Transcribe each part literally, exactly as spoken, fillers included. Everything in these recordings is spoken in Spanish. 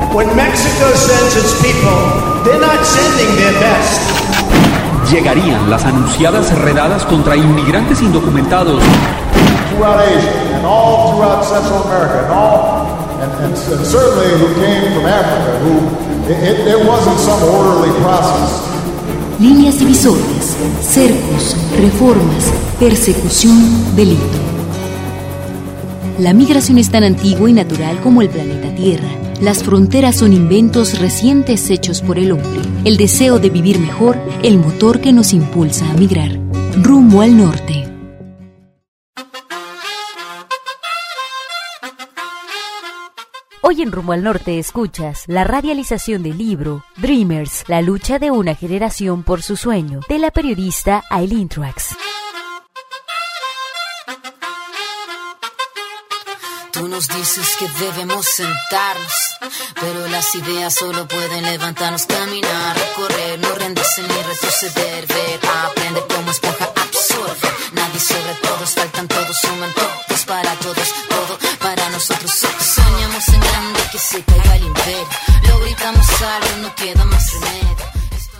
When Mexico sends its people, they're not sending their best. Llegarían las anunciadas redadas contra inmigrantes indocumentados. Throughout Asia and all throughout Central America and all and, and, and certainly who came from Africa, who it, it, it wasn't some orderly process. Líneas divisorias, cercos, reformas, persecución, delito. La migración es tan antigua y natural como el planeta Tierra. Las fronteras son inventos recientes hechos por el hombre. El deseo de vivir mejor, el motor que nos impulsa a migrar. Rumbo al norte. Hoy en Rumbo al Norte escuchas la radialización del libro Dreamers, la lucha de una generación por su sueño, de la periodista Aileen Truax. Tú nos dices que debemos sentarnos, pero las ideas solo pueden levantarnos, caminar, recorrer, no rendirse ni retroceder, ver, aprender como esponja, absorber. Nadie sobre todos, faltan todos, suman todos para todos, todo para nosotros. Soñamos en grande que se caiga el imperio, lo gritamos algo, no queda más remedio.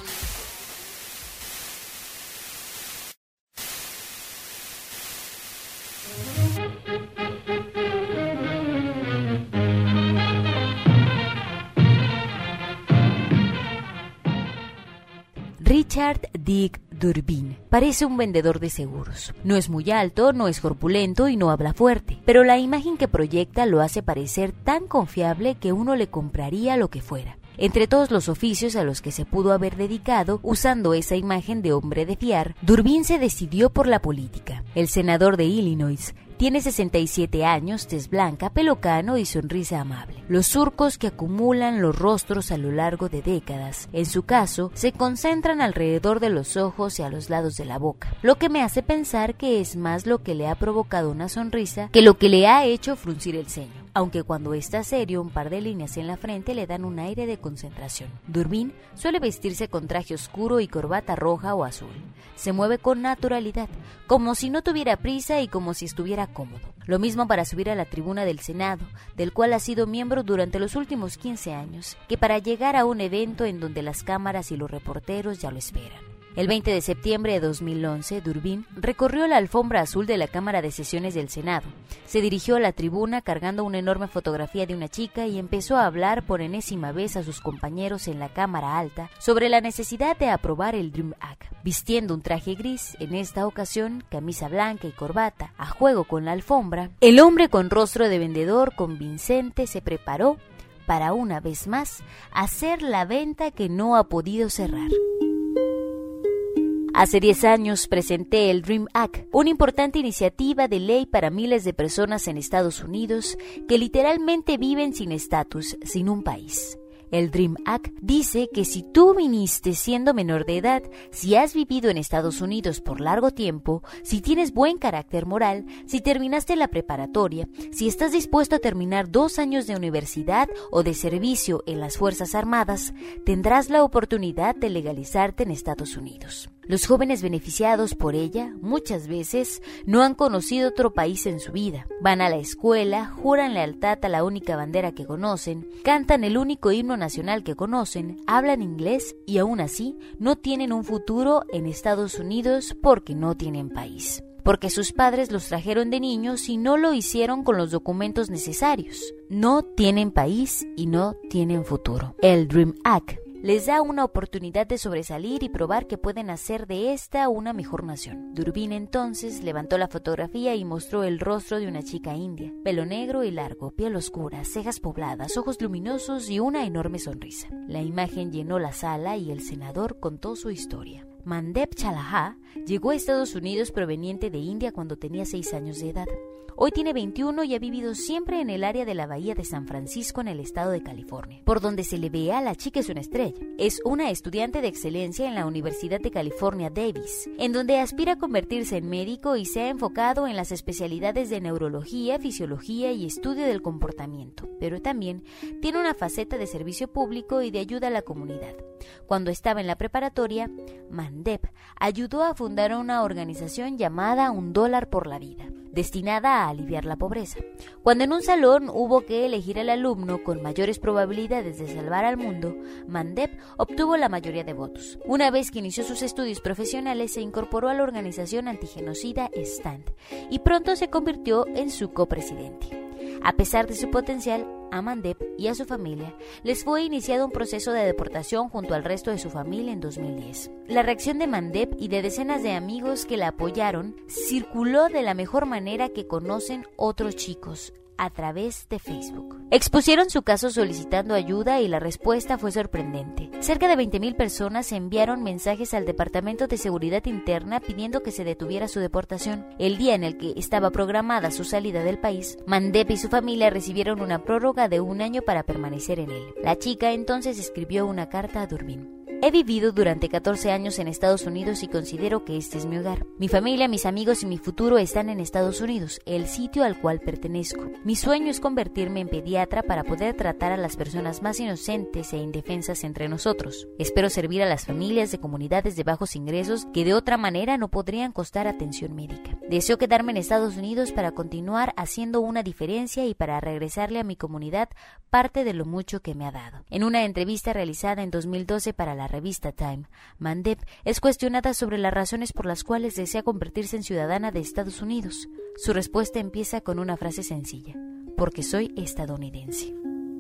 Richard Dick Durbin parece un vendedor de seguros. No es muy alto, no es corpulento y no habla fuerte, pero la imagen que proyecta lo hace parecer tan confiable que uno le compraría lo que fuera. Entre todos los oficios a los que se pudo haber dedicado, usando esa imagen de hombre de fiar, Durbin se decidió por la política. El senador de Illinois tiene sesenta y siete años, tez blanca, pelo cano y sonrisa amable. Los surcos que acumulan los rostros a lo largo de décadas, en su caso, se concentran alrededor de los ojos y a los lados de la boca, lo que me hace pensar que es más lo que le ha provocado una sonrisa que lo que le ha hecho fruncir el ceño, aunque cuando está serio un par de líneas en la frente le dan un aire de concentración. Durbin suele vestirse con traje oscuro y corbata roja o azul. Se mueve con naturalidad, como si no tuviera prisa y como si estuviera cómodo. Lo mismo para subir a la tribuna del Senado, del cual ha sido miembro durante los últimos quince años, que para llegar a un evento en donde las cámaras y los reporteros ya lo esperan. El veinte de septiembre de dos mil once, Durbin recorrió la alfombra azul de la Cámara de Sesiones del Senado. Se dirigió a la tribuna cargando una enorme fotografía de una chica y empezó a hablar por enésima vez a sus compañeros en la Cámara Alta sobre la necesidad de aprobar el Dream Act. Vistiendo un traje gris, en esta ocasión camisa blanca y corbata, a juego con la alfombra, el hombre con rostro de vendedor convincente se preparó para una vez más hacer la venta que no ha podido cerrar. Hace diez años presenté el Dream Act, una importante iniciativa de ley para miles de personas en Estados Unidos que literalmente viven sin estatus, sin un país. El Dream Act dice que si tú viniste siendo menor de edad, si has vivido en Estados Unidos por largo tiempo, si tienes buen carácter moral, si terminaste la preparatoria, si estás dispuesto a terminar dos años de universidad o de servicio en las Fuerzas Armadas, tendrás la oportunidad de legalizarte en Estados Unidos. Los jóvenes beneficiados por ella muchas veces no han conocido otro país en su vida. Van a la escuela, juran lealtad a la única bandera que conocen, cantan el único himno nacional que conocen, hablan inglés y aún así no tienen un futuro en Estados Unidos porque no tienen país. Porque sus padres los trajeron de niños y no lo hicieron con los documentos necesarios. No tienen país y no tienen futuro. El Dream Act les da una oportunidad de sobresalir y probar que pueden hacer de esta una mejor nación. Durbin entonces levantó la fotografía y mostró el rostro de una chica india, pelo negro y largo, piel oscura, cejas pobladas, ojos luminosos y una enorme sonrisa. La imagen llenó la sala y el senador contó su historia. Mandep Chalaha llegó a Estados Unidos proveniente de India cuando tenía seis años de edad. Hoy tiene veintiuno y ha vivido siempre en el área de la Bahía de San Francisco en el estado de California. Por donde se le vea, la chica es una estrella. Es una estudiante de excelencia en la Universidad de California, Davis, en donde aspira a convertirse en médico y se ha enfocado en las especialidades de neurología, fisiología y estudio del comportamiento. Pero también tiene una faceta de servicio público y de ayuda a la comunidad. Cuando estaba en la preparatoria, Mandep ayudó a fundar una organización llamada Un Dólar por la Vida. destinada a aliviar la pobreza. Cuando en un salón hubo que elegir al alumno con mayores probabilidades de salvar al mundo, Mandeb obtuvo la mayoría de votos. Una vez que inició sus estudios profesionales, se incorporó a la organización antigenocida STAND y pronto se convirtió en su copresidente. A pesar de su potencial, a Mandeb y a su familia les fue iniciado un proceso de deportación junto al resto de su familia en dos mil diez. La reacción de Mandeb y de decenas de amigos que la apoyaron circuló de la mejor manera que conocen otros chicos, a través de Facebook. Expusieron su caso solicitando ayuda y la respuesta fue sorprendente. Cerca de veinte mil personas enviaron mensajes al Departamento de Seguridad Interna pidiendo que se detuviera su deportación. El día en el que estaba programada su salida del país, Mandeb y su familia recibieron una prórroga de un año para permanecer en él. La chica entonces escribió una carta a Durbin. He vivido durante catorce años en Estados Unidos y considero que este es mi hogar. Mi familia, mis amigos y mi futuro están en Estados Unidos, el sitio al cual pertenezco. Mi sueño es convertirme en pediatra para poder tratar a las personas más inocentes e indefensas entre nosotros. Espero servir a las familias de comunidades de bajos ingresos que de otra manera no podrían costar atención médica. Deseo quedarme en Estados Unidos para continuar haciendo una diferencia y para regresarle a mi comunidad parte de lo mucho que me ha dado. En una entrevista realizada en dos mil doce para la revista Time, Mandeb es cuestionada sobre las razones por las cuales desea convertirse en ciudadana de Estados Unidos. Su respuesta empieza con una frase sencilla: porque soy estadounidense.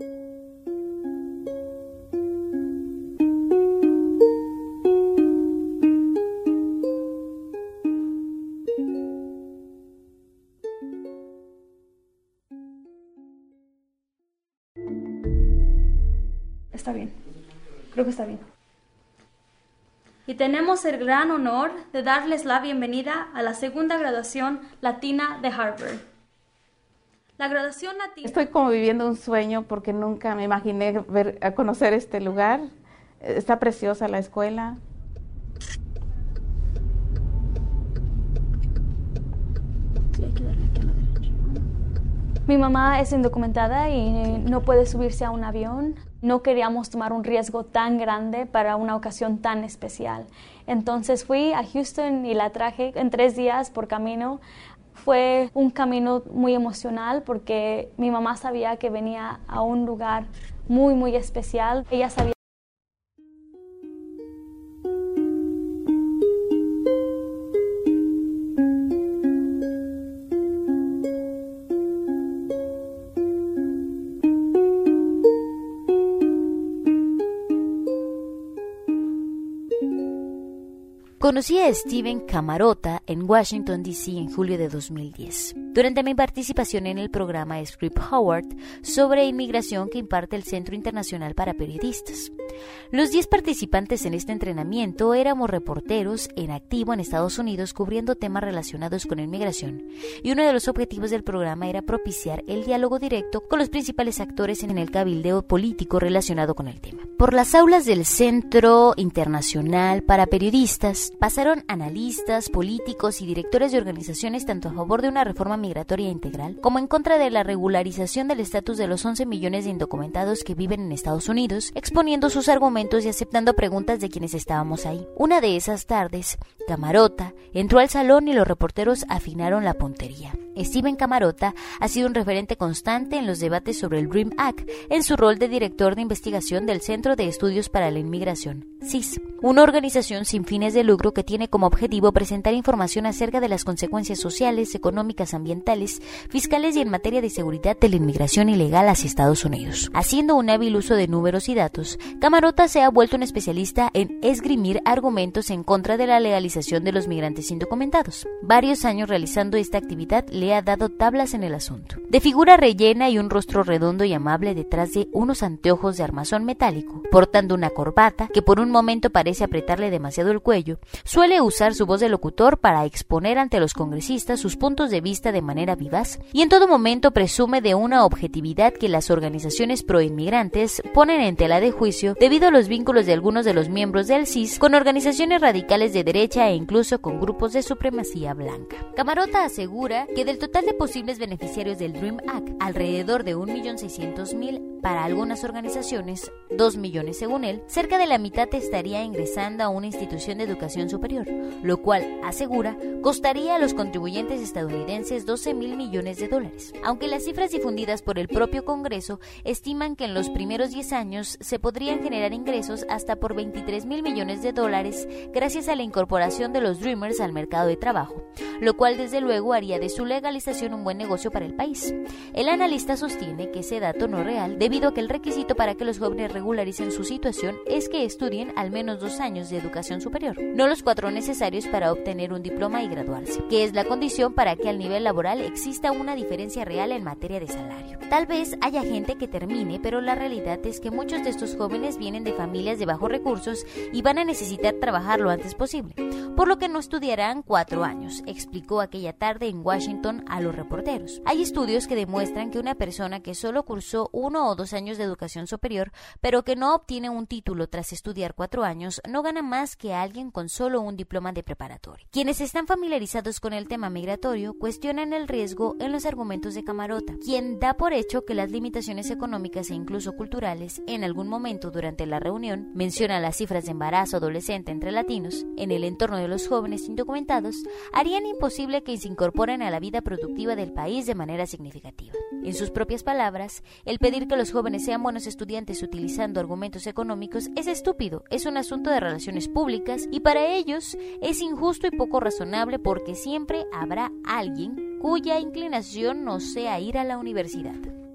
Está bien, creo que está bien. Y tenemos el gran honor de darles la bienvenida a la segunda graduación latina de Harvard. La graduación latina... Estoy como viviendo un sueño porque nunca me imaginé ver, a conocer este lugar. Está preciosa la escuela. Sí, hay que darle aquí a la derecha. Mi mamá es indocumentada y no puede subirse a un avión. No queríamos tomar un riesgo tan grande para una ocasión tan especial. Entonces fui a Houston y la traje en tres días por camino. Fue un camino muy emocional porque mi mamá sabía que venía a un lugar muy, muy especial. Ella sabía. Conocí a Steven Camarota en Washington, D C en julio de dos mil diez, durante mi participación en el programa Script Howard sobre inmigración que imparte el Centro Internacional para Periodistas. Los diez participantes en este entrenamiento éramos reporteros en activo en Estados Unidos cubriendo temas relacionados con inmigración, y uno de los objetivos del programa era propiciar el diálogo directo con los principales actores en el cabildeo político relacionado con el tema. Por las aulas del Centro Internacional para Periodistas pasaron analistas, políticos y directores de organizaciones tanto a favor de una reforma migratoria integral como en contra de la regularización del estatus de los once millones de indocumentados que viven en Estados Unidos, exponiendo sus argumentos y aceptando preguntas de quienes estábamos ahí. Una de esas tardes, Camarota entró al salón y los reporteros afinaron la puntería. Steven Camarota ha sido un referente constante en los debates sobre el DREAM Act en su rol de director de investigación del Centro de Estudios para la Inmigración, C I S, una organización sin fines de lucro que tiene como objetivo presentar información acerca de las consecuencias sociales, económicas, ambientales, fiscales y en materia de seguridad de la inmigración ilegal hacia Estados Unidos. Haciendo un hábil uso de números y datos, Camarota se ha vuelto un especialista en esgrimir argumentos en contra de la legalización de los migrantes indocumentados. Varios años realizando esta actividad le ha dado tablas en el asunto. De figura rellena y un rostro redondo y amable detrás de unos anteojos de armazón metálico, portando una corbata que por un momento parece apretarle demasiado el cuello, suele usar su voz de locutor para exponer ante los congresistas sus puntos de vista de manera vivaz y en todo momento presume de una objetividad que las organizaciones proinmigrantes ponen en tela de juicio debido a los vínculos de algunos de los miembros del C I S con organizaciones radicales de derecha e incluso con grupos de supremacía blanca. Camarota asegura que del total de posibles beneficiarios del DREAM Act, alrededor de un millón seiscientos mil para algunas organizaciones, dos millones según él, cerca de la mitad estaría ingresando a una institución de educación superior, lo cual, asegura, costaría a los contribuyentes estadounidenses doce mil millones de dólares. Aunque las cifras difundidas por el propio Congreso estiman que en los primeros diez años se podrían generar ingresos hasta por veintitrés mil millones de dólares gracias a la incorporación de los Dreamers al mercado de trabajo, lo cual desde luego haría de su legalización un buen negocio para el país. El analista sostiene que ese dato no es real debido a que el requisito para que los jóvenes regularicen su situación es que estudien al menos dos años de educación superior, no los cuatro necesarios para obtener un diploma y graduarse, que es la condición para que al nivel laboral exista una diferencia real en materia de salario. Tal vez haya gente que termine, pero la realidad es que muchos de estos jóvenes vienen de familias de bajos recursos y van a necesitar trabajar lo antes posible, por lo que no estudiarán cuatro años, explicó aquella tarde en Washington a los reporteros. Hay estudios que demuestran que una persona que solo cursó uno o dos años de educación superior, pero que no obtiene un título tras estudiar cuatro años, no gana más que alguien con solo un diploma de preparatoria. Quienes están familiarizados con el tema migratorio cuestionan el riesgo en los argumentos de Camarota, quien da por hecho que las limitaciones económicas e incluso culturales, en algún momento durante la reunión, menciona las cifras de embarazo adolescente entre latinos en el entorno de los jóvenes indocumentados, harían imposible que se incorporen a la vida productiva del país de manera significativa. En sus propias palabras, el pedir que los jóvenes sean buenos estudiantes utilizando argumentos económicos es estúpido, es un asunto de relaciones públicas y para ellos es injusto y poco razonable porque siempre habrá alguien cuya inclinación no sea ir a la universidad.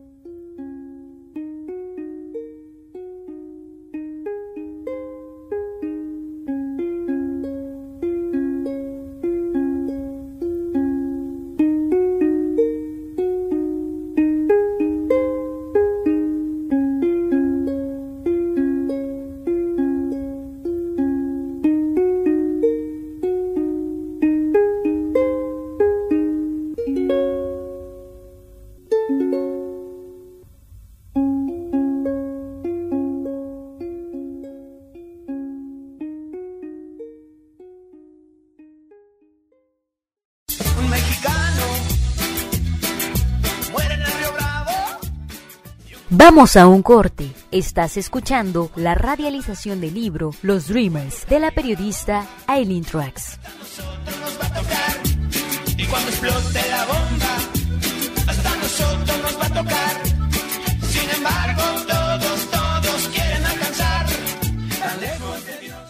Vamos a un corte. Estás escuchando la radialización del libro Los Dreamers de la periodista Eileen Trax. Nosotros nos va a tocar y cuando explote la bomba, hasta nosotros nos va a tocar. Sin embargo, todos, todos quieren alcanzar tan lejos de Dios.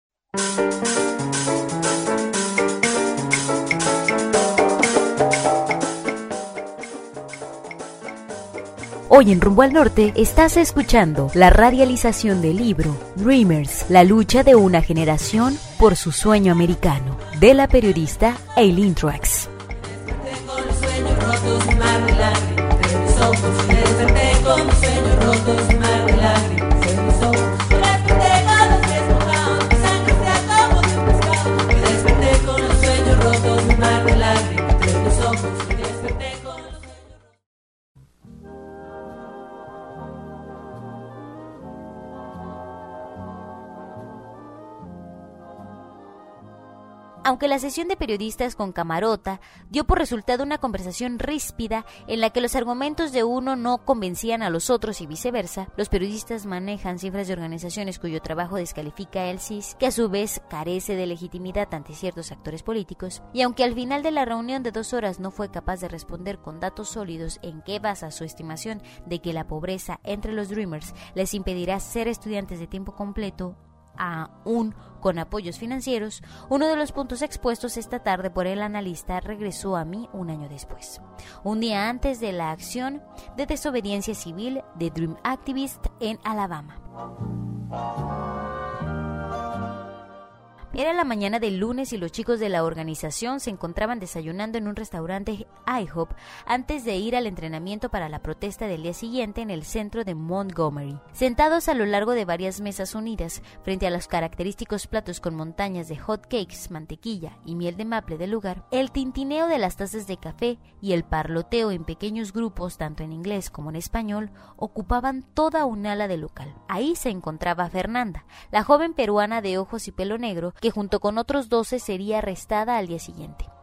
Hoy en Rumbo al Norte estás escuchando la radialización del libro Dreamers, la lucha de una generación por su sueño americano, de la periodista Eileen Trax. Desperté con los sueños rotos, un mar de lágrimas en mis ojos. Desperté con los sueños rotos, un mar de lágrimas en mis ojos. Desperté con los pies mojados, mi sangre se acabó de un pescado. Desperté con los sueños rotos, un mar de lágrimas en mis ojos. Desperté con los Aunque la sesión de periodistas con Camarota dio por resultado una conversación ríspida en la que los argumentos de uno no convencían a los otros y viceversa, los periodistas manejan cifras de organizaciones cuyo trabajo descalifica el C I S, que a su vez carece de legitimidad ante ciertos actores políticos, y aunque al final de la reunión de dos horas no fue capaz de responder con datos sólidos en qué basa su estimación de que la pobreza entre los Dreamers les impedirá ser estudiantes de tiempo completo, aún con apoyos financieros, uno de los puntos expuestos esta tarde por el analista regresó a mí un año después, un día antes de la acción de desobediencia civil de Dream Activist en Alabama. Era la mañana del lunes y los chicos de la organización se encontraban desayunando en un restaurante I HOP antes de ir al entrenamiento para la protesta del día siguiente en el centro de Montgomery. Sentados a lo largo de varias mesas unidas, frente a los característicos platos con montañas de hot cakes, mantequilla y miel de maple del lugar, el tintineo de las tazas de café y el parloteo en pequeños grupos, tanto en inglés como en español, ocupaban toda un ala del local. Ahí se encontraba Fernanda, la joven peruana de ojos y pelo negro, que junto con otros doce sería arrestada al día siguiente.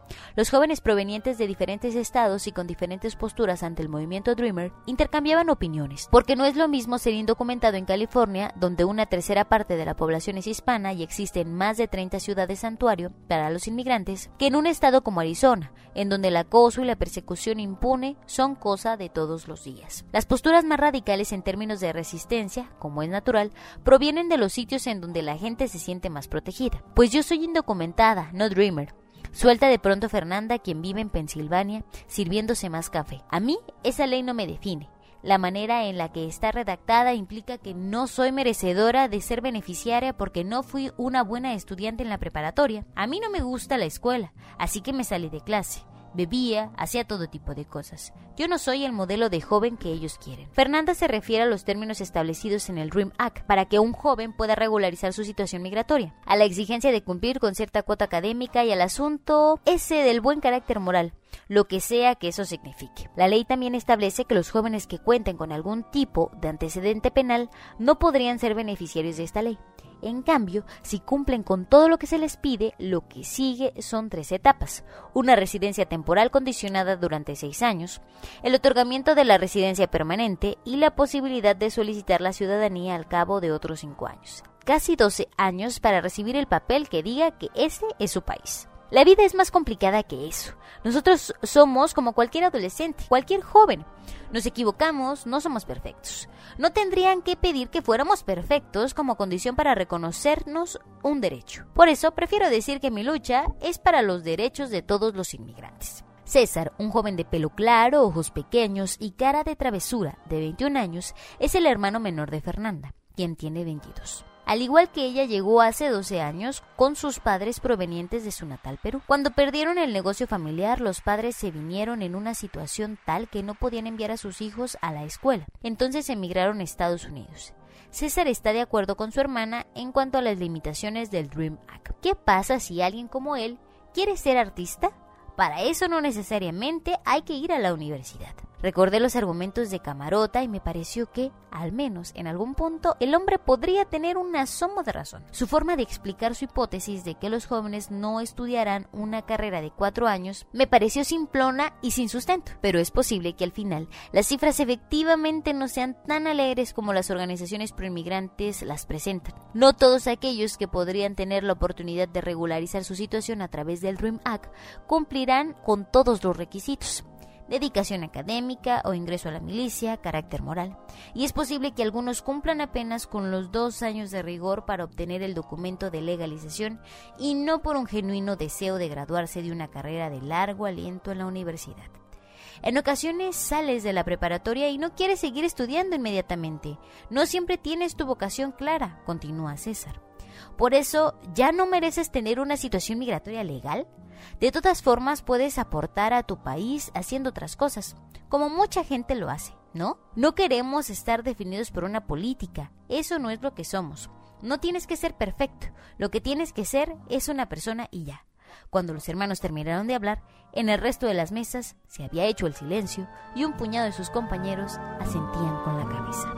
Los jóvenes provenientes de diferentes estados y con diferentes posturas ante el movimiento Dreamer intercambiaban opiniones, porque no es lo mismo ser indocumentado en California, donde una tercera parte de la población es hispana y existen más de treinta ciudades santuario para los inmigrantes, que en un estado como Arizona, en donde el acoso y la persecución impune son cosa de todos los días. Las posturas más radicales en términos de resistencia, como es natural, provienen de los sitios en donde la gente se siente más protegida. Pues yo soy indocumentada, no Dreamer. Suelta de pronto Fernanda, quien vive en Pensilvania, sirviéndose más café. A mí, esa ley no me define. La manera en la que está redactada implica que no soy merecedora de ser beneficiaria porque no fui una buena estudiante en la preparatoria. A mí no me gusta la escuela, así que me salí de clase. Bebía, hacía todo tipo de cosas. Yo no soy el modelo de joven que ellos quieren. Fernanda se refiere a los términos establecidos en el Dream Act para que un joven pueda regularizar su situación migratoria, a la exigencia de cumplir con cierta cuota académica y al asunto ese del buen carácter moral, lo que sea que eso signifique. La ley también establece que los jóvenes que cuenten con algún tipo de antecedente penal no podrían ser beneficiarios de esta ley. En cambio, si cumplen con todo lo que se les pide, lo que sigue son tres etapas: una residencia temporal condicionada durante seis años, el otorgamiento de la residencia permanente y la posibilidad de solicitar la ciudadanía al cabo de otros cinco años. Casi doce años para recibir el papel que diga que ese es su país. La vida es más complicada que eso. Nosotros somos como cualquier adolescente, cualquier joven. Nos equivocamos, no somos perfectos. No tendrían que pedir que fuéramos perfectos como condición para reconocernos un derecho. Por eso prefiero decir que mi lucha es para los derechos de todos los inmigrantes. César, un joven de pelo claro, ojos pequeños y cara de travesura de veintiún años, es el hermano menor de Fernanda, quien tiene veintidós. Al igual que ella, llegó hace doce años con sus padres provenientes de su natal Perú. Cuando perdieron el negocio familiar, los padres se vinieron en una situación tal que no podían enviar a sus hijos a la escuela. Entonces emigraron a Estados Unidos. César está de acuerdo con su hermana en cuanto a las limitaciones del Dream Act. ¿Qué pasa si alguien como él quiere ser artista? Para eso no necesariamente hay que ir a la universidad. Recordé los argumentos de Camarota y me pareció que, al menos en algún punto, el hombre podría tener un asomo de razón. Su forma de explicar su hipótesis de que los jóvenes no estudiarán una carrera de cuatro años me pareció simplona y sin sustento, pero es posible que al final las cifras efectivamente no sean tan alegres como las organizaciones proinmigrantes las presentan. No todos aquellos que podrían tener la oportunidad de regularizar su situación a través del Dream Act cumplirán con todos los requisitos: dedicación académica o ingreso a la milicia, carácter moral. Y es posible que algunos cumplan apenas con los dos años de rigor para obtener el documento de legalización y no por un genuino deseo de graduarse de una carrera de largo aliento en la universidad. En ocasiones sales de la preparatoria y no quieres seguir estudiando inmediatamente. No siempre tienes tu vocación clara, continúa César. Por eso, ¿ya no mereces tener una situación migratoria legal? De todas formas, puedes aportar a tu país haciendo otras cosas, como mucha gente lo hace, ¿no? No queremos estar definidos por una política, eso no es lo que somos. No tienes que ser perfecto, lo que tienes que ser es una persona y ya. Cuando los hermanos terminaron de hablar, en el resto de las mesas se había hecho el silencio y un puñado de sus compañeros asentían con la cabeza.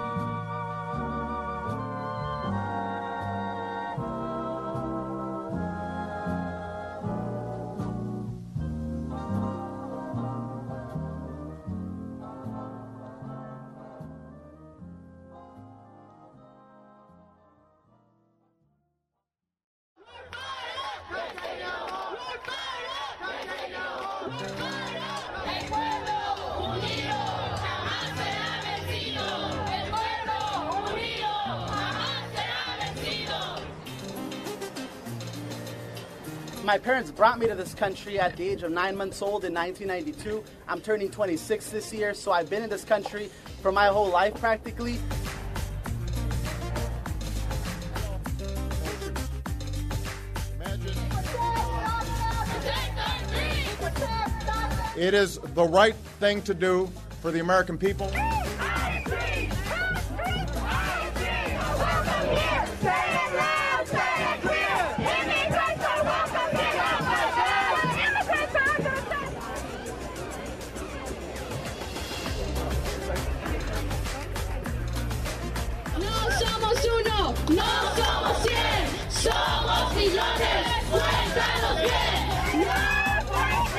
My parents brought me to this country at the age of nine months old in nineteen ninety-two. I'm turning twenty-six this year, so I've been in this country for my whole life practically. It is the right thing to do for the American people. No somos cien, somos millones, cuéntanos bien. No,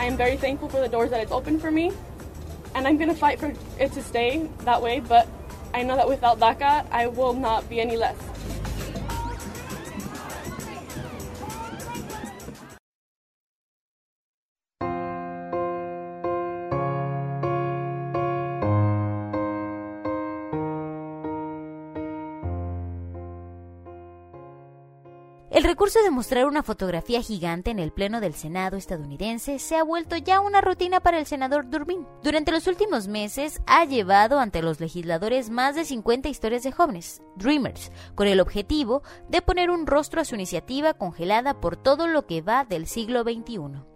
I am very thankful for the doors that it's opened for me, and I'm going to fight for it to stay that way, but I know that without DACA, I will not be any less. El recurso de mostrar una fotografía gigante en el pleno del Senado estadounidense se ha vuelto ya una rutina para el senador Durbin. Durante los últimos meses ha llevado ante los legisladores más de cincuenta historias de jóvenes, Dreamers, con el objetivo de poner un rostro a su iniciativa congelada por todo lo que va del siglo veintiuno.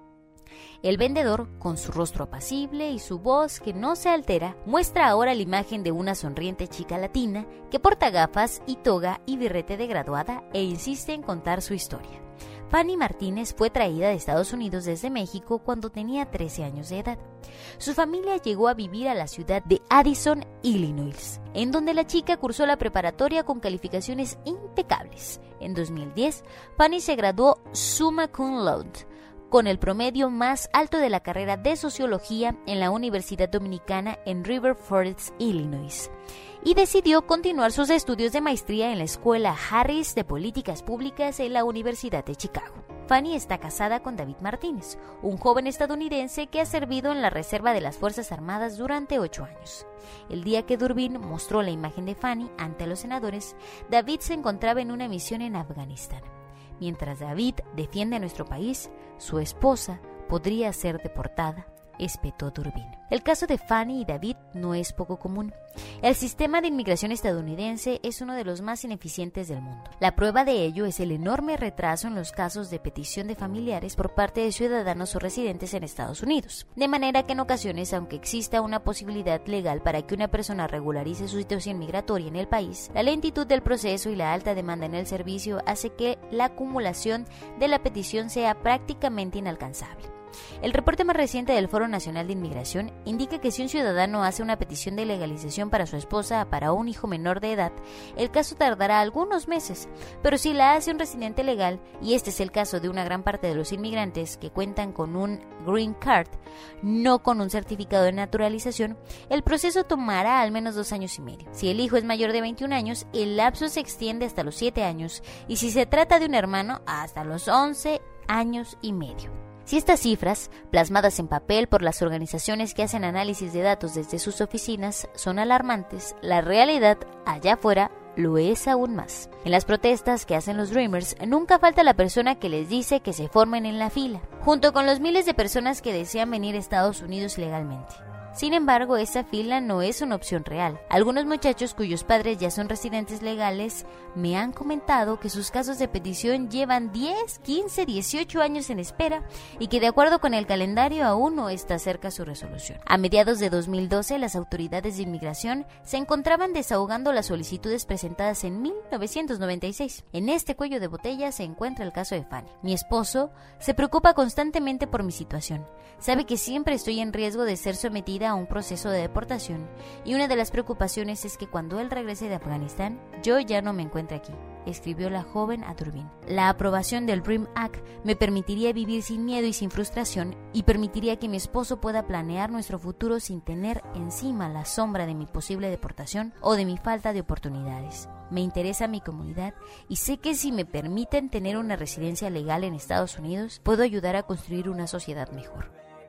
El vendedor, con su rostro apacible y su voz que no se altera, muestra ahora la imagen de una sonriente chica latina que porta gafas y toga y birrete de graduada e insiste en contar su historia. Fanny Martínez fue traída de Estados Unidos desde México cuando tenía trece años de edad. Su familia llegó a vivir a la ciudad de Addison, Illinois, en donde la chica cursó la preparatoria con calificaciones impecables. En dos mil diez, Fanny se graduó summa cum laude, con el promedio más alto de la carrera de Sociología en la Universidad Dominicana en River Forest, Illinois, y decidió continuar sus estudios de maestría en la Escuela Harris de Políticas Públicas en la Universidad de Chicago. Fanny está casada con David Martínez, un joven estadounidense que ha servido en la Reserva de las Fuerzas Armadas durante ocho años. El día que Durbin mostró la imagen de Fanny ante los senadores, David se encontraba en una misión en Afganistán. Mientras David defiende a nuestro país, su esposa podría ser deportada, espetó Durbin. El caso de Fanny y David no es poco común. El sistema de inmigración estadounidense es uno de los más ineficientes del mundo. La prueba de ello es el enorme retraso en los casos de petición de familiares por parte de ciudadanos o residentes en Estados Unidos. De manera que en ocasiones, aunque exista una posibilidad legal para que una persona regularice su situación migratoria en el país, la lentitud del proceso y la alta demanda en el servicio hace que la acumulación de la petición sea prácticamente inalcanzable. El reporte más reciente del Foro Nacional de Inmigración indica que si un ciudadano hace una petición de legalización para su esposa o para un hijo menor de edad, el caso tardará algunos meses, pero si la hace un residente legal, y este es el caso de una gran parte de los inmigrantes que cuentan con un green card, no con un certificado de naturalización, el proceso tomará al menos dos años y medio. Si el hijo es mayor de veintiún años, el lapso se extiende hasta los siete años, y si se trata de un hermano, hasta los once años y medio. Si estas cifras, plasmadas en papel por las organizaciones que hacen análisis de datos desde sus oficinas, son alarmantes, la realidad allá afuera lo es aún más. En las protestas que hacen los Dreamers, nunca falta la persona que les dice que se formen en la fila, junto con los miles de personas que desean venir a Estados Unidos legalmente. Sin embargo, esa fila no es una opción real. Algunos muchachos cuyos padres ya son residentes legales me han comentado que sus casos de petición llevan diez, quince, dieciocho años en espera y que de acuerdo con el calendario aún no está cerca su resolución. A mediados de dos mil doce, las autoridades de inmigración se encontraban desahogando las solicitudes presentadas en mil novecientos noventa y seis. En este cuello de botella se encuentra el caso de Fanny. Mi esposo se preocupa constantemente por mi situación. Sabe que siempre estoy en riesgo de ser sometida a un proceso de deportación, y una de las preocupaciones es que cuando él regrese de Afganistán, yo ya no me encuentre aquí, escribió la joven a Durbin. La aprobación del Dream Act me permitiría vivir sin miedo y sin frustración, y permitiría que mi esposo pueda planear nuestro futuro sin tener encima la sombra de mi posible deportación o de mi falta de oportunidades. Me interesa mi comunidad y sé que si me permiten tener una residencia legal en Estados Unidos, puedo ayudar a construir una sociedad mejor.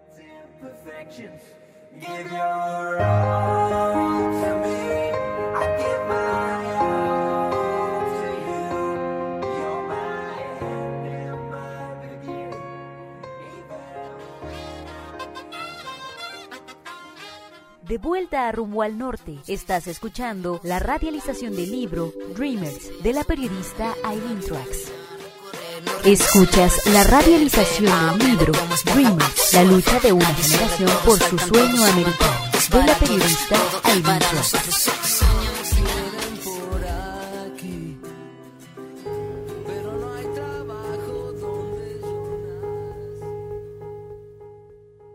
Give your all to me, I give my all to you. You're my end and my beginning. De vuelta a Rumbo al Norte, estás escuchando la radialización del libro Dreamers de la periodista Aileen Trax. Escuchas la radialización del libro Dreamers, la lucha de una generación por su sueño americano, de la periodista Aileen Trax.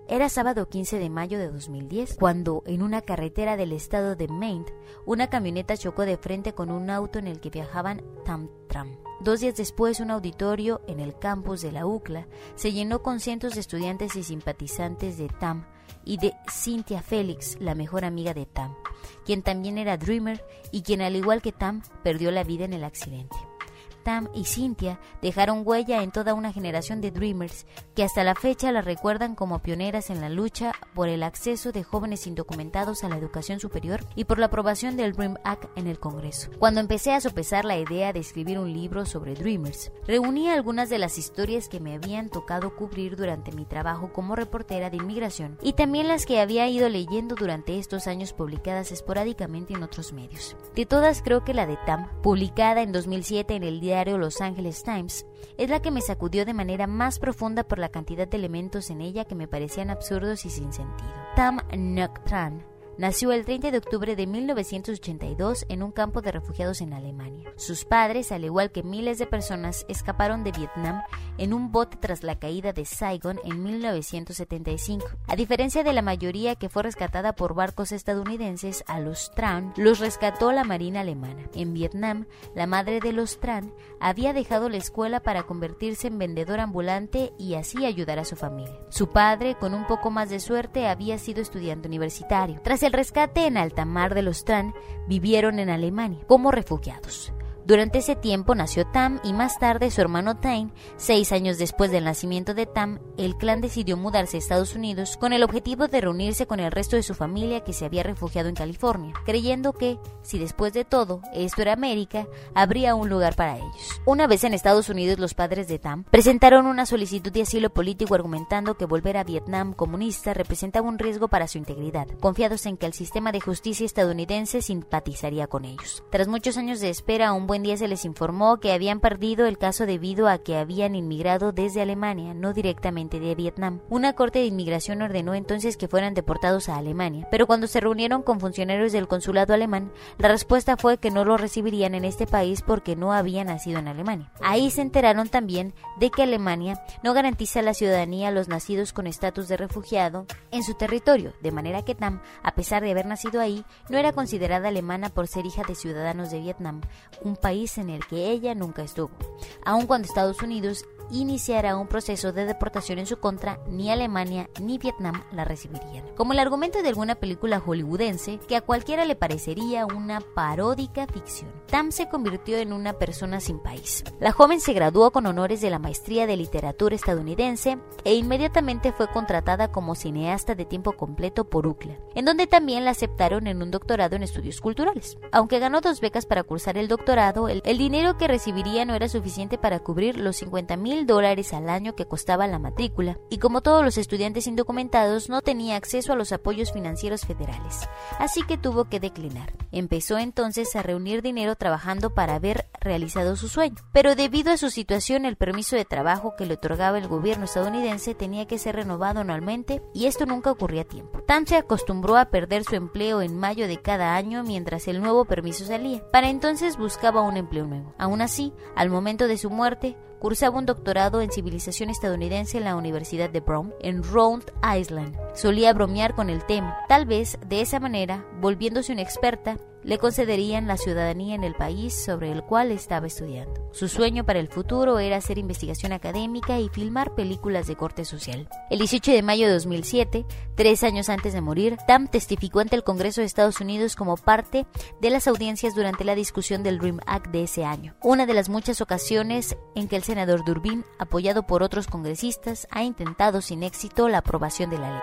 Era sábado quince de mayo de dos mil diez, cuando en una carretera del estado de Maine, una camioneta chocó de frente con un auto en el que viajaban Tam Tram. Dos días después, un auditorio en el campus de la U C L A se llenó con cientos de estudiantes y simpatizantes de Tam y de Cynthia Felix, la mejor amiga de Tam, quien también era Dreamer y quien, al igual que Tam, perdió la vida en el accidente. Tam y Cynthia dejaron huella en toda una generación de Dreamers que hasta la fecha las recuerdan como pioneras en la lucha por el acceso de jóvenes indocumentados a la educación superior y por la aprobación del Dream Act en el Congreso. Cuando empecé a sopesar la idea de escribir un libro sobre Dreamers, reuní algunas de las historias que me habían tocado cubrir durante mi trabajo como reportera de inmigración y también las que había ido leyendo durante estos años publicadas esporádicamente en otros medios. De todas, creo que la de Tam, publicada en dos mil siete en el diario Los Angeles Times, es la que me sacudió de manera más profunda por la cantidad de elementos en ella que me parecían absurdos y sin sentido. Tam Ngoc Tran nació el treinta de octubre de mil novecientos ochenta y dos en un campo de refugiados en Alemania. Sus padres, al igual que miles de personas, escaparon de Vietnam en un bote tras la caída de Saigon en mil novecientos setenta y cinco. A diferencia de la mayoría que fue rescatada por barcos estadounidenses, a los Tran los rescató la Marina alemana. En Vietnam, la madre de los Tran había dejado la escuela para convertirse en vendedor ambulante y así ayudar a su familia. Su padre, con un poco más de suerte, había sido estudiante universitario. Tras el rescate en alta mar de los Tran, vivieron en Alemania como refugiados. Durante ese tiempo nació Tam y más tarde su hermano Tain. Seis años después del nacimiento de Tam, el clan decidió mudarse a Estados Unidos con el objetivo de reunirse con el resto de su familia que se había refugiado en California, creyendo que, si después de todo esto era América, habría un lugar para ellos. Una vez en Estados Unidos, los padres de Tam presentaron una solicitud de asilo político argumentando que volver a Vietnam comunista representaba un riesgo para su integridad, confiados en que el sistema de justicia estadounidense simpatizaría con ellos. Tras muchos años de espera, un buen día se les informó que habían perdido el caso debido a que habían inmigrado desde Alemania, no directamente de Vietnam. Una corte de inmigración ordenó entonces que fueran deportados a Alemania, pero cuando se reunieron con funcionarios del consulado alemán, la respuesta fue que no los recibirían en este país porque no habían nacido en Alemania. Ahí se enteraron también de que Alemania no garantiza la ciudadanía a los nacidos con estatus de refugiado en su territorio, de manera que Tam, a pesar de haber nacido ahí, no era considerada alemana por ser hija de ciudadanos de Vietnam, un país en el que ella nunca estuvo. Aun cuando Estados Unidos iniciara un proceso de deportación en su contra, ni Alemania ni Vietnam la recibirían. Como el argumento de alguna película hollywoodense que a cualquiera le parecería una paródica ficción. Tam se convirtió en una persona sin país. La joven se graduó con honores de la maestría de literatura estadounidense e inmediatamente fue contratada como cineasta de tiempo completo por U C L A, en donde también la aceptaron en un doctorado en estudios culturales. Aunque ganó dos becas para cursar el doctorado, el, el dinero que recibiría no era suficiente para cubrir los cincuenta mil dólares al año que costaba la matrícula, y como todos los estudiantes indocumentados no tenía acceso a los apoyos financieros federales, así que tuvo que declinar. Empezó entonces a reunir dinero trabajando para haber realizado su sueño, pero debido a su situación el permiso de trabajo que le otorgaba el gobierno estadounidense tenía que ser renovado anualmente y esto nunca ocurría a tiempo. Tam se acostumbró a perder su empleo en mayo de cada año mientras el nuevo permiso salía. Para entonces buscaba un empleo nuevo. Aún así, al momento de su muerte, cursaba un doctorado en civilización estadounidense en la Universidad de Brown, en Rhode Island. Solía bromear con el tema. Tal vez, de esa manera, volviéndose una experta, le concederían la ciudadanía en el país sobre el cual estaba estudiando. Su sueño para el futuro era hacer investigación académica y filmar películas de corte social. El dieciocho de mayo de dos mil siete, tres años antes de morir, Tam testificó ante el Congreso de Estados Unidos como parte de las audiencias durante la discusión del Dream Act de ese año, una de las muchas ocasiones en que el senador Durbin, apoyado por otros congresistas, ha intentado sin éxito la aprobación de la ley.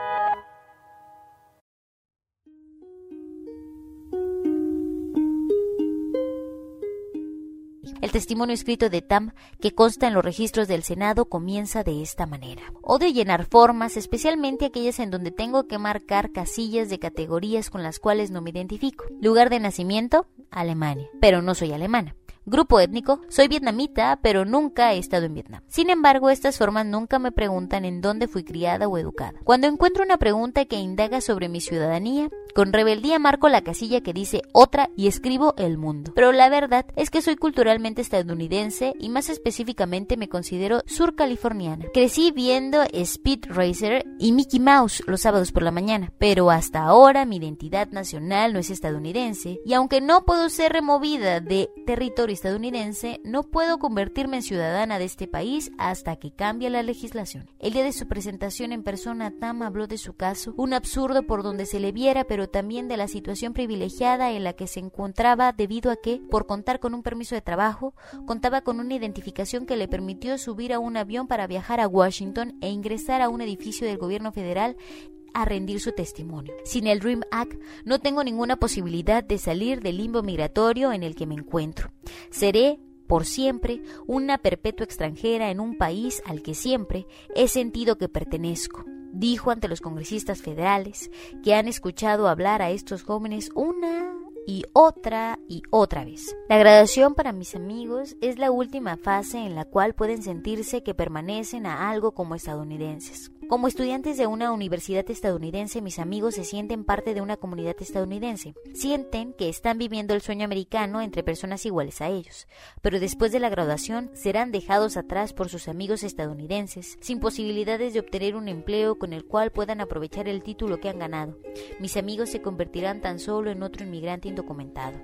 El testimonio escrito de Tam, que consta en los registros del Senado, comienza de esta manera. Odio llenar formas, especialmente aquellas en donde tengo que marcar casillas de categorías con las cuales no me identifico. Lugar de nacimiento, Alemania, pero no soy alemana. Grupo étnico, soy vietnamita, pero nunca he estado en Vietnam. Sin embargo, estas formas nunca me preguntan en dónde fui criada o educada. Cuando encuentro una pregunta que indaga sobre mi ciudadanía, con rebeldía marco la casilla que dice otra y escribo el mundo. Pero la verdad es que soy culturalmente estadounidense y más específicamente me considero surcaliforniana. Crecí viendo Speed Racer y Mickey Mouse los sábados por la mañana, pero hasta ahora mi identidad nacional no es estadounidense y aunque no puedo ser removida de territorio estadounidense, no puedo convertirme en ciudadana de este país hasta que cambie la legislación. El día de su presentación en persona, Tam habló de su caso, un absurdo por donde se le viera, pero también de la situación privilegiada en la que se encontraba debido a que, por contar con un permiso de trabajo, contaba con una identificación que le permitió subir a un avión para viajar a Washington e ingresar a un edificio del gobierno federal a rendir su testimonio. Sin el Dream Act no tengo ninguna posibilidad de salir del limbo migratorio en el que me encuentro. Seré por siempre una perpetua extranjera en un país al que siempre he sentido que pertenezco, dijo ante los congresistas federales que han escuchado hablar a estos jóvenes una y otra y otra vez. La graduación para mis amigos es la última fase en la cual pueden sentirse que permanecen a algo como estadounidenses. Como estudiantes de una universidad estadounidense, mis amigos se sienten parte de una comunidad estadounidense. Sienten que están viviendo el sueño americano entre personas iguales a ellos. Pero después de la graduación, serán dejados atrás por sus amigos estadounidenses, sin posibilidades de obtener un empleo con el cual puedan aprovechar el título que han ganado. Mis amigos se convertirán tan solo en otro inmigrante indocumentado.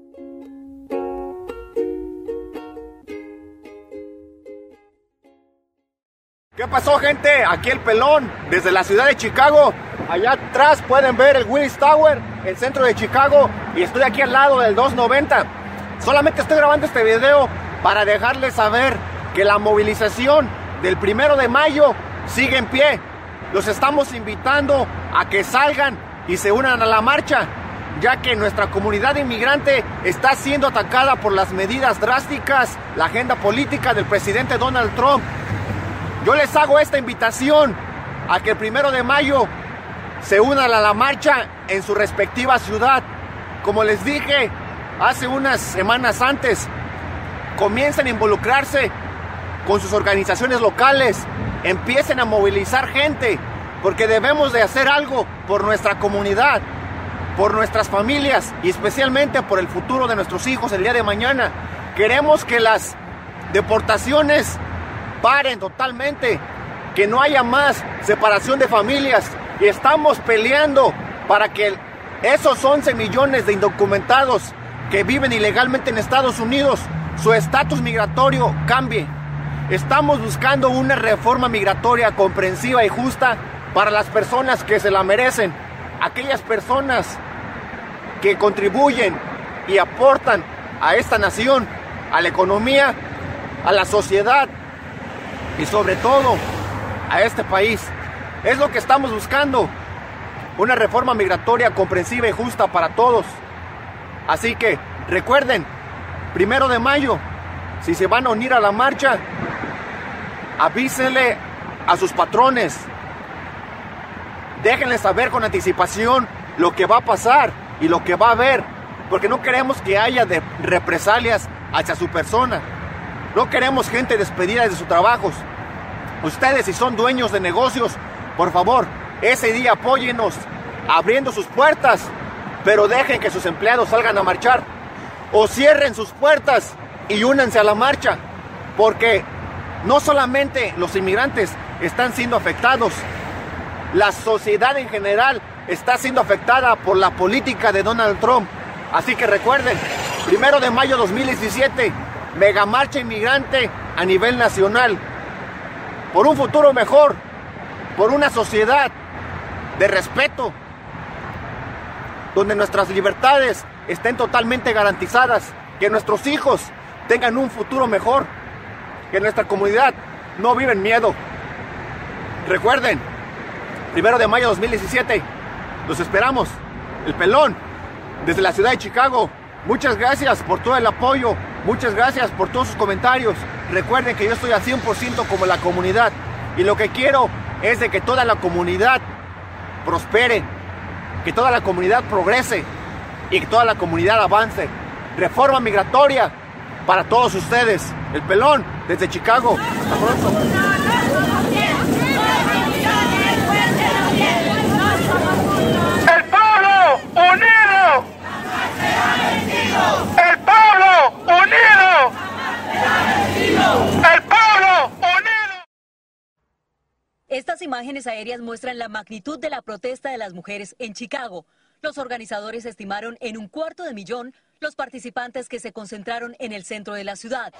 ¿Qué pasó, gente? Aquí el Pelón, desde la ciudad de Chicago. Allá atrás pueden ver el Willis Tower, el centro de Chicago, y estoy aquí al lado del dos noventa. Solamente estoy grabando este video para dejarles saber que la movilización del primero de mayo sigue en pie. Los estamos invitando a que salgan y se unan a la marcha, ya que nuestra comunidad inmigrante está siendo atacada por las medidas drásticas, la agenda política del presidente Donald Trump. Yo les hago esta invitación a que el primero de mayo se unan a la marcha en su respectiva ciudad. Como les dije hace unas semanas antes, comiencen a involucrarse con sus organizaciones locales, empiecen a movilizar gente, porque debemos de hacer algo por nuestra comunidad, por nuestras familias y especialmente por el futuro de nuestros hijos el día de mañana. Queremos que las deportaciones paren totalmente, que no haya más separación de familias, y estamos peleando para que esos once millones de indocumentados que viven ilegalmente en Estados Unidos, su estatus migratorio cambie. Estamos buscando una reforma migratoria comprensiva y justa para las personas que se la merecen, aquellas personas que contribuyen y aportan a esta nación, a la economía, a la sociedad y sobre todo a este país. Es lo que estamos buscando, una reforma migratoria comprensiva y justa para todos. Así que recuerden, primero de mayo, si se van a unir a la marcha, avísenle a sus patrones, déjenles saber con anticipación lo que va a pasar y lo que va a haber, porque no queremos que haya de represalias hacia su persona. No queremos gente despedida de sus trabajos. Ustedes, si son dueños de negocios, por favor, ese día apóyennos abriendo sus puertas, pero dejen que sus empleados salgan a marchar, o cierren sus puertas y únanse a la marcha, porque no solamente los inmigrantes están siendo afectados, la sociedad en general está siendo afectada por la política de Donald Trump. Así que recuerden, primero de mayo dos mil diecisiete, mega marcha inmigrante a nivel nacional, por un futuro mejor, por una sociedad de respeto, donde nuestras libertades estén totalmente garantizadas, que nuestros hijos tengan un futuro mejor, que nuestra comunidad no viva en miedo. Recuerden, primero de mayo dos mil diecisiete, los esperamos, el Pelón, desde la ciudad de Chicago. Muchas gracias por todo el apoyo, muchas gracias por todos sus comentarios. Recuerden que yo estoy al cien por ciento como la comunidad, y lo que quiero es de que toda la comunidad prospere, que toda la comunidad progrese y que toda la comunidad avance. Reforma migratoria para todos ustedes. El Pelón, desde Chicago. Hasta pronto. ¡El pueblo unido! ¡El pueblo unido! ¡El pueblo unido! Estas imágenes aéreas muestran la magnitud de la protesta de las mujeres en Chicago. Los organizadores estimaron en un cuarto de millón los participantes que se concentraron en el centro de la ciudad.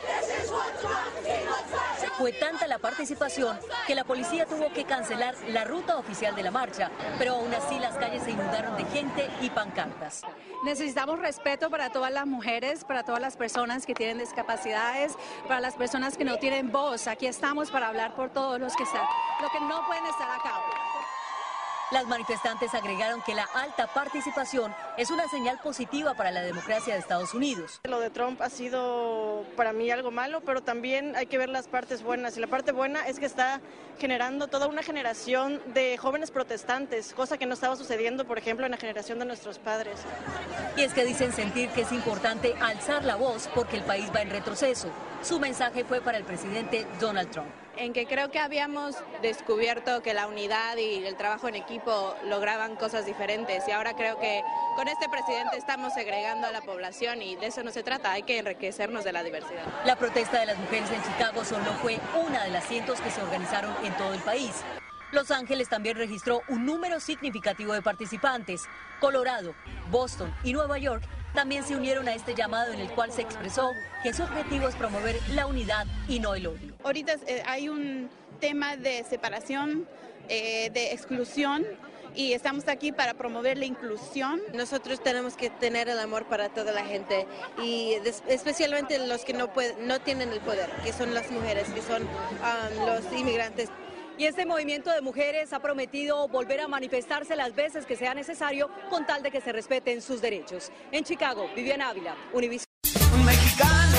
Fue tanta la participación que la policía tuvo que cancelar la ruta oficial de la marcha, pero aún así las calles se inundaron de gente y pancartas. Necesitamos respeto para todas las mujeres, para todas las personas que tienen discapacidades, para las personas que no tienen voz. Aquí estamos para hablar por todos los que están, los que no pueden estar acá. Las manifestantes agregaron que la alta participación es una señal positiva para la democracia de Estados Unidos. Lo de Trump ha sido para mí algo malo, pero también hay que ver las partes buenas. Y la parte buena es que está generando toda una generación de jóvenes protestantes, cosa que no estaba sucediendo, por ejemplo, en la generación de nuestros padres. Y es que dicen sentir que es importante alzar la voz porque el país va en retroceso. Su mensaje fue para el presidente Donald Trump. En que creo que habíamos descubierto que la unidad y el trabajo en equipo lograban cosas diferentes y ahora creo que con este presidente estamos segregando a la población y de eso no se trata, hay que enriquecernos de la diversidad. La protesta de las mujeres en Chicago solo fue una de las cientos que se organizaron en todo el país. Los Ángeles también registró un número significativo de participantes. Colorado, Boston y Nueva York también se unieron a este llamado en el cual se expresó que su objetivo es promover la unidad y no el odio. Ahorita eh, hay un tema de separación, eh, de exclusión y estamos aquí para promover la inclusión. Nosotros tenemos que tener el amor para toda la gente y especialmente los que no, pueden, no tienen el poder, que son las mujeres, que son um, los inmigrantes. Y este movimiento de mujeres ha prometido volver a manifestarse las veces que sea necesario con tal de que se respeten sus derechos. En Chicago, Viviana Ávila, Univision. Un mexicano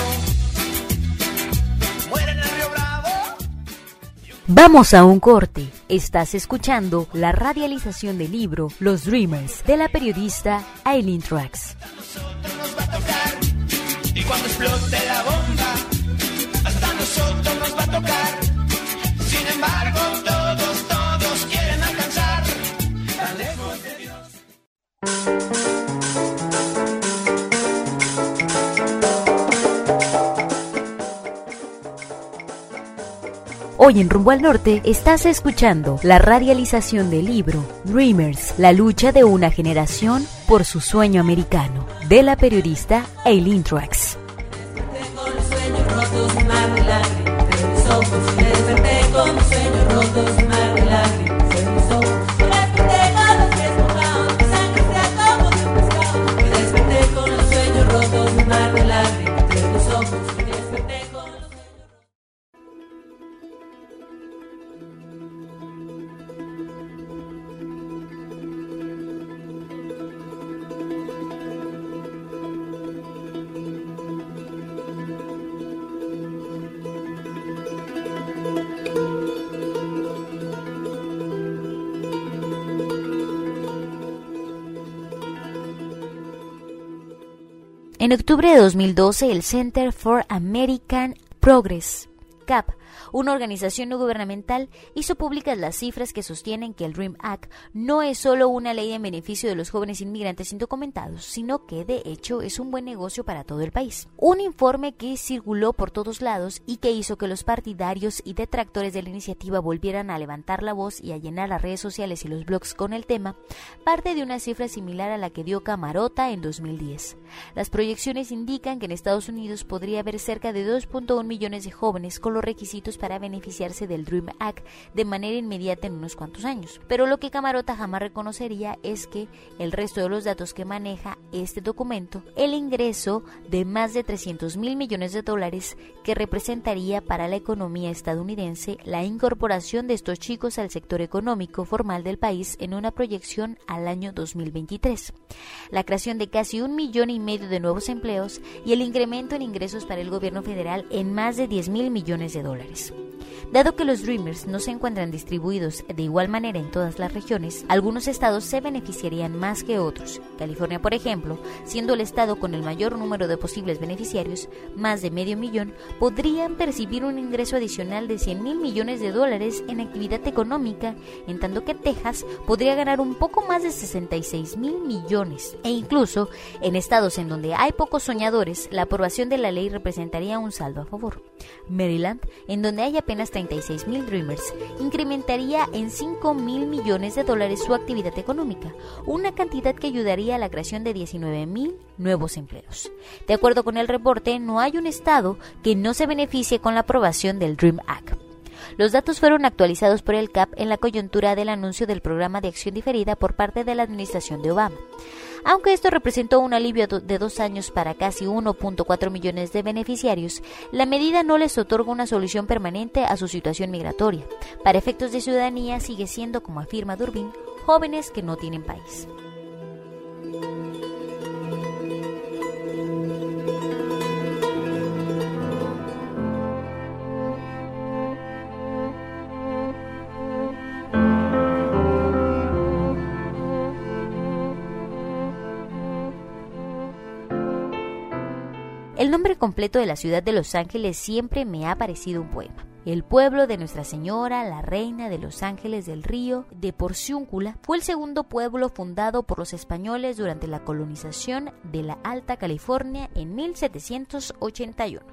muere en el Río Bravo. Vamos a un corte. Estás escuchando la radialización del libro Los Dreamers de la periodista Aileen Trax. Nosotros nos va a tocar y cuando explote la bomba, hasta nosotros nos va a tocar. Sin embargo, todos, todos quieren alcanzar tan lejos de Dios. Hoy en Rumbo al Norte estás escuchando la radialización del libro Dreamers, la lucha de una generación por su sueño americano, de la periodista Aileen Trax. Tengo los sueños rotos, un mar de lágrimas en mis ojos. Me desperté con mis sueños rotos, un mar de lágrimas en mis ojos. Me desperté con los pies mojados, mi sangre fría como de un pescado. Me desperté con los sueños rotos, un mar de lágrimas en mis ojos. Me desperté con los sueños rotos. En octubre de dos mil doce, el Center for American Progress, C A P, una organización no gubernamental, hizo públicas las cifras que sostienen que el DREAM Act no es solo una ley en beneficio de los jóvenes inmigrantes indocumentados, sino que de hecho es un buen negocio para todo el país. Un informe que circuló por todos lados y que hizo que los partidarios y detractores de la iniciativa volvieran a levantar la voz y a llenar las redes sociales y los blogs con el tema, parte de una cifra similar a la que dio Camarota en dos mil diez. Las proyecciones indican que en Estados Unidos podría haber cerca de dos punto uno millones de jóvenes con los requisitos para beneficiarse del DREAM Act de manera inmediata en unos cuantos años. Pero lo que Camarota jamás reconocería es que el resto de los datos que maneja este documento, el ingreso de más de trescientos mil millones de dólares que representaría para la economía estadounidense la incorporación de estos chicos al sector económico formal del país en una proyección al año dos mil veintitrés. La creación de casi un millón y medio de nuevos empleos y el incremento en ingresos para el gobierno federal en más de diez mil millones de dólares. dólares. Dado que los Dreamers no se encuentran distribuidos de igual manera en todas las regiones, algunos estados se beneficiarían más que otros. California, por ejemplo, siendo el estado con el mayor número de posibles beneficiarios, más de medio millón, podrían percibir un ingreso adicional de cien mil millones de dólares en actividad económica, en tanto que Texas podría ganar un poco más de sesenta y seis mil millones. E incluso, en estados en donde hay pocos soñadores, la aprobación de la ley representaría un saldo a favor. Maryland, en donde hay apenas treinta y seis mil Dreamers, incrementaría en cinco mil millones de dólares su actividad económica, una cantidad que ayudaría a la creación de diecinueve mil nuevos empleos. De acuerdo con el reporte, no hay un estado que no se beneficie con la aprobación del Dream Act. Los datos fueron actualizados por el C A P en la coyuntura del anuncio del programa de acción diferida por parte de la administración de Obama. Aunque esto representó un alivio de dos años para casi uno punto cuatro millones de beneficiarios, la medida no les otorga una solución permanente a su situación migratoria. Para efectos de ciudadanía sigue siendo, como afirma Durbin, jóvenes que no tienen país. El nombre completo de la ciudad de Los Ángeles siempre me ha parecido un poema. El pueblo de Nuestra Señora, la reina de Los Ángeles del Río de Porciúncula, fue el segundo pueblo fundado por los españoles durante la colonización de la Alta California en mil setecientos ochenta y uno.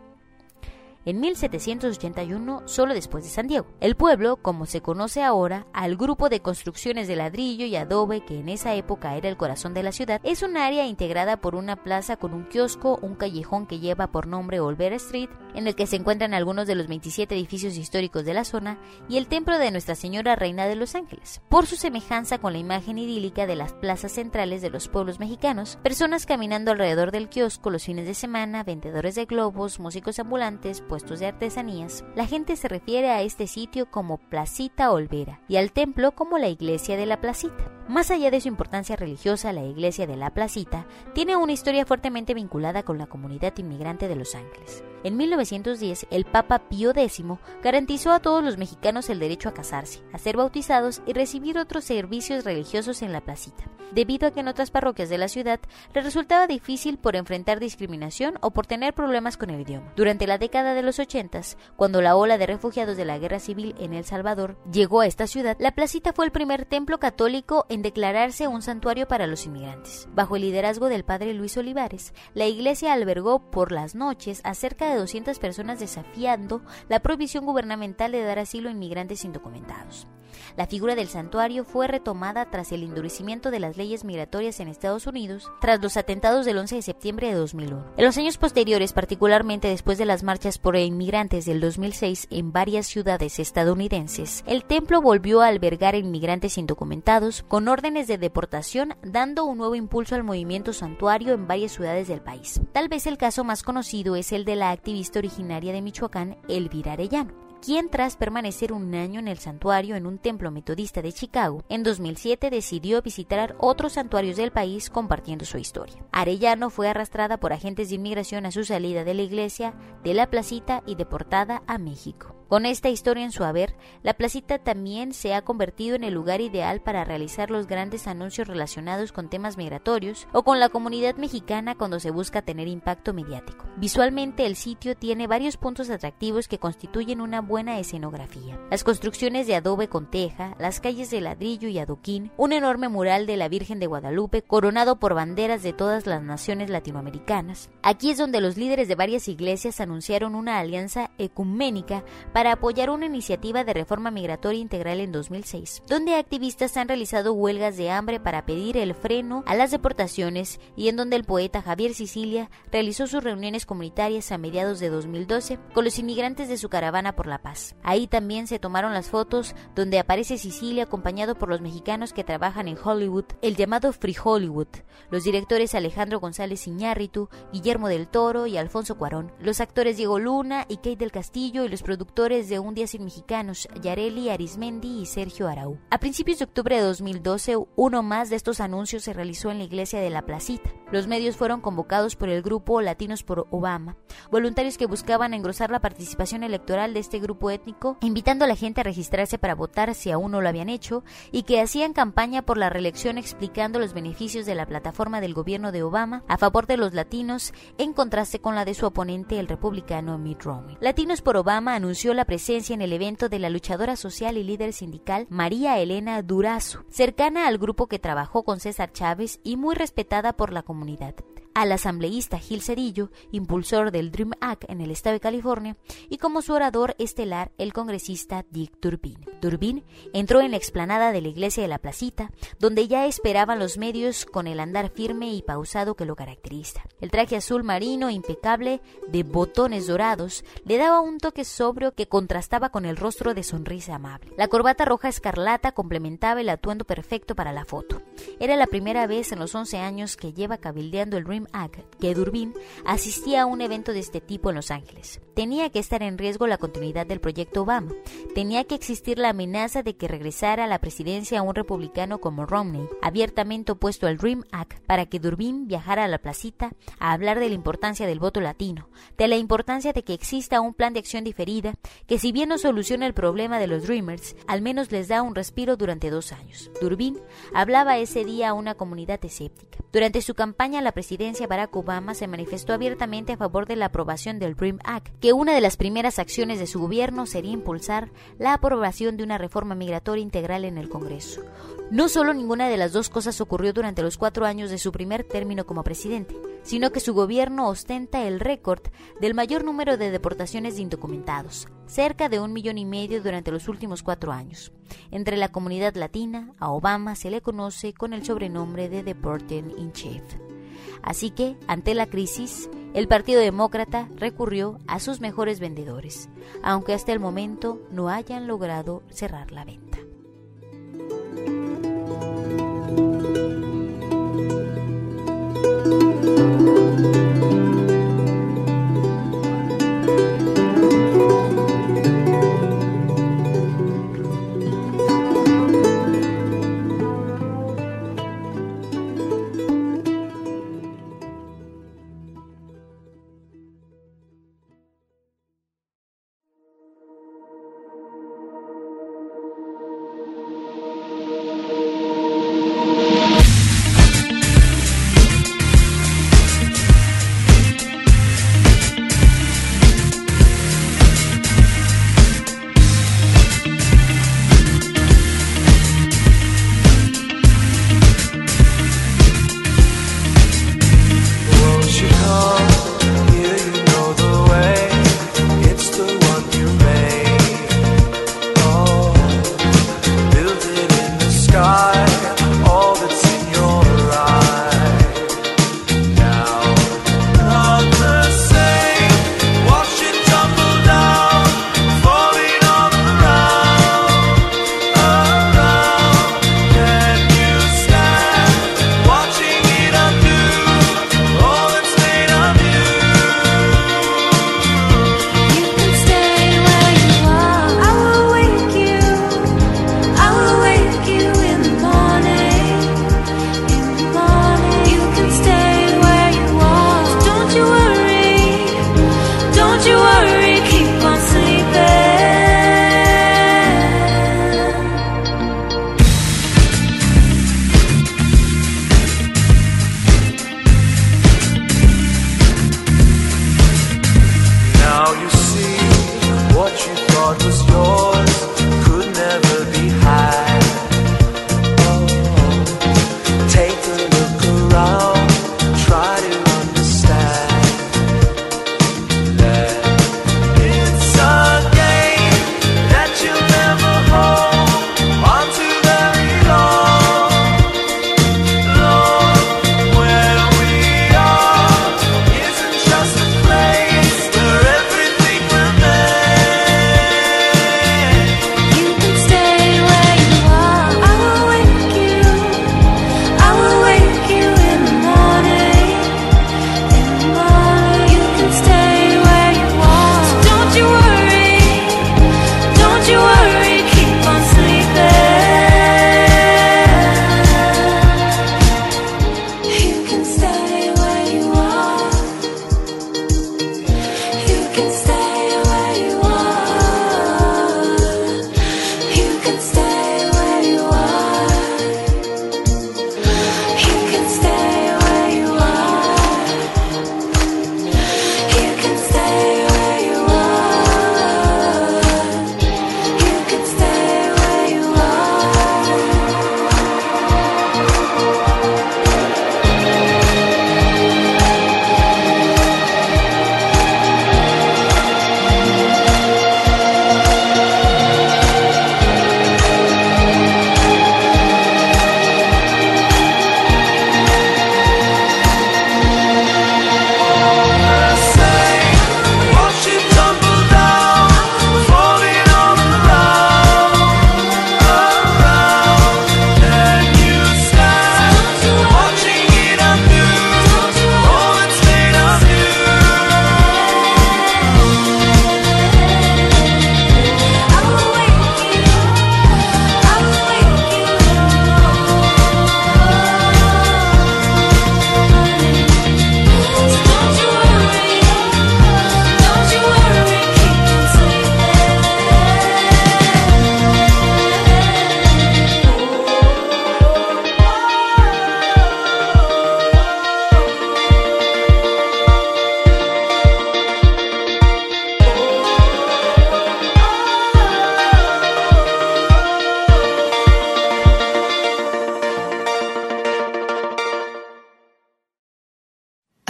En mil setecientos ochenta y uno, solo después de San Diego. El pueblo, como se conoce ahora, al grupo de construcciones de ladrillo y adobe que en esa época era el corazón de la ciudad, es un área integrada por una plaza con un kiosco, un callejón que lleva por nombre Olvera Street, en el que se encuentran algunos de los veintisiete edificios históricos de la zona, y el templo de Nuestra Señora Reina de Los Ángeles. Por su semejanza con la imagen idílica de las plazas centrales de los pueblos mexicanos, personas caminando alrededor del kiosco los fines de semana, vendedores de globos, músicos ambulantes, puestos de artesanías, la gente se refiere a este sitio como Placita Olvera y al templo como la Iglesia de la Placita. Más allá de su importancia religiosa, la Iglesia de la Placita tiene una historia fuertemente vinculada con la comunidad inmigrante de Los Ángeles. En mil novecientos diez, el Papa Pío décimo garantizó a todos los mexicanos el derecho a casarse, a ser bautizados y recibir otros servicios religiosos en la placita, debido a que en otras parroquias de la ciudad les resultaba difícil por enfrentar discriminación o por tener problemas con el idioma. Durante la década de los ochentas, cuando la ola de refugiados de la guerra civil en El Salvador llegó a esta ciudad, la placita fue el primer templo católico en declararse un santuario para los inmigrantes. Bajo el liderazgo del padre Luis Olivares, la iglesia albergó por las noches a cerca de doscientas personas desafiando la prohibición gubernamental de dar asilo a inmigrantes indocumentados. La figura del santuario fue retomada tras el endurecimiento de las leyes migratorias en Estados Unidos tras los atentados del once de septiembre de dos mil uno. En los años posteriores, particularmente después de las marchas por inmigrantes del dos mil seis en varias ciudades estadounidenses, el templo volvió a albergar inmigrantes indocumentados con órdenes de deportación, dando un nuevo impulso al movimiento santuario en varias ciudades del país. Tal vez el caso más conocido es el de la activista originaria de Michoacán, Elvira Arellano, quien tras permanecer un año en el santuario en un templo metodista de Chicago, en dos mil siete decidió visitar otros santuarios del país compartiendo su historia. Arellano fue arrastrada por agentes de inmigración a su salida de la iglesia de la placita y deportada a México. Con esta historia en su haber, la placita también se ha convertido en el lugar ideal para realizar los grandes anuncios relacionados con temas migratorios o con la comunidad mexicana cuando se busca tener impacto mediático. Visualmente, el sitio tiene varios puntos atractivos que constituyen una buena escenografía. Las construcciones de adobe con teja, las calles de ladrillo y adoquín, un enorme mural de la Virgen de Guadalupe coronado por banderas de todas las naciones latinoamericanas. Aquí es donde los líderes de varias iglesias anunciaron una alianza ecuménica para para apoyar una iniciativa de reforma migratoria integral en dos mil seis, donde activistas han realizado huelgas de hambre para pedir el freno a las deportaciones y en donde el poeta Javier Sicilia realizó sus reuniones comunitarias a mediados de dos mil doce con los inmigrantes de su caravana por la paz. Ahí también se tomaron las fotos donde aparece Sicilia acompañado por los mexicanos que trabajan en Hollywood, el llamado Free Hollywood, los directores Alejandro González Iñárritu, Guillermo del Toro y Alfonso Cuarón, los actores Diego Luna y Kate del Castillo y los productores de Un Día Sin Mexicanos, Yareli Arismendi y Sergio Arau. A principios de octubre de dos mil doce, uno más de estos anuncios se realizó en la iglesia de la Placita. Los medios fueron convocados por el grupo Latinos por Obama, voluntarios que buscaban engrosar la participación electoral de este grupo étnico, invitando a la gente a registrarse para votar si aún no lo habían hecho, y que hacían campaña por la reelección explicando los beneficios de la plataforma del gobierno de Obama a favor de los latinos, en contraste con la de su oponente, el republicano Mitt Romney. Latinos por Obama anunció la presencia en el evento de la luchadora social y líder sindical María Elena Durazo, cercana al grupo que trabajó con César Chávez y muy respetada por la comunidad. Al asambleísta Gil Cedillo, impulsor del Dream Act en el estado de California, y como su orador estelar el congresista Dick Durbin. Durbin entró en la explanada de la iglesia de la Placita, donde ya esperaban los medios con el andar firme y pausado que lo caracteriza. El traje azul marino impecable de botones dorados le daba un toque sobrio que contrastaba con el rostro de sonrisa amable. La corbata roja escarlata complementaba el atuendo perfecto para la foto. Era la primera vez en los once años que lleva cabildeando el Dream Act que Durbin asistía a un evento de este tipo en Los Ángeles. Tenía que estar en riesgo la continuidad del proyecto Obama. Tenía que existir la amenaza de que regresara a la presidencia un republicano como Romney, abiertamente opuesto al Dream Act, para que Durbin viajara a la Placita a hablar de la importancia del voto latino, de la importancia de que exista un plan de acción diferida que, si bien no soluciona el problema de los Dreamers, al menos les da un respiro durante dos años. Durbin hablaba ese día a una comunidad escéptica. Durante su campaña a la presidencia, Barack Obama se manifestó abiertamente a favor de la aprobación del Dream Act, que una de las primeras acciones de su gobierno sería impulsar la aprobación de una reforma migratoria integral en el Congreso. No solo ninguna de las dos cosas ocurrió durante los cuatro años de su primer término como presidente, sino que su gobierno ostenta el récord del mayor número de deportaciones de indocumentados, cerca de un millón y medio durante los últimos cuatro años. Entre la comunidad latina, a Obama se le conoce con el sobrenombre de Deporter in Chief. Así que, ante la crisis, el Partido Demócrata recurrió a sus mejores vendedores, aunque hasta el momento no hayan logrado cerrar la venta.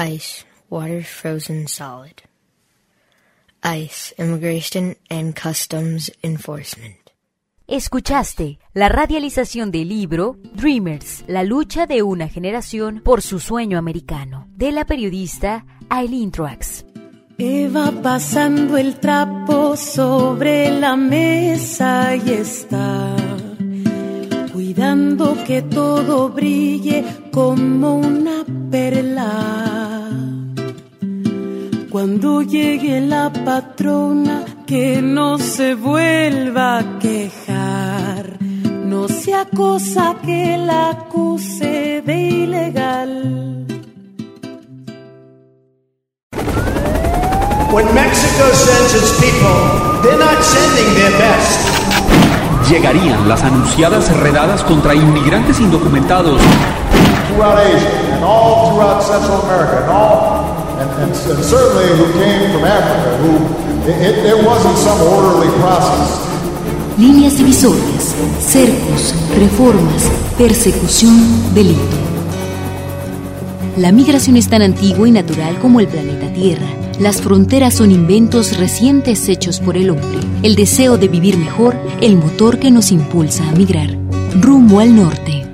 Ice, water frozen solid. Ice, Immigration and Customs Enforcement. Escuchaste la radialización del libro Dreamers, la lucha de una generación por su sueño americano, de la periodista Aileen Truax. Eva pasando el trapo sobre la mesa y está cuidando que todo brille como una perla. Cuando llegue la patrona, que no se vuelva a quejar, no sea cosa que la acuse de ilegal. When Mexico sends its people, they're not sending their best. Llegarían las anunciadas redadas contra inmigrantes indocumentados. Throughout Asia and all throughout Central America and all, and, and, and certainly who came from Africa, who it, it wasn't some orderly process. Líneas divisorias, cercos, reformas, persecución, delito. La migración es tan antigua y natural como el planeta Tierra. Las fronteras son inventos recientes hechos por el hombre. El deseo de vivir mejor, el motor que nos impulsa a migrar. Rumbo al norte.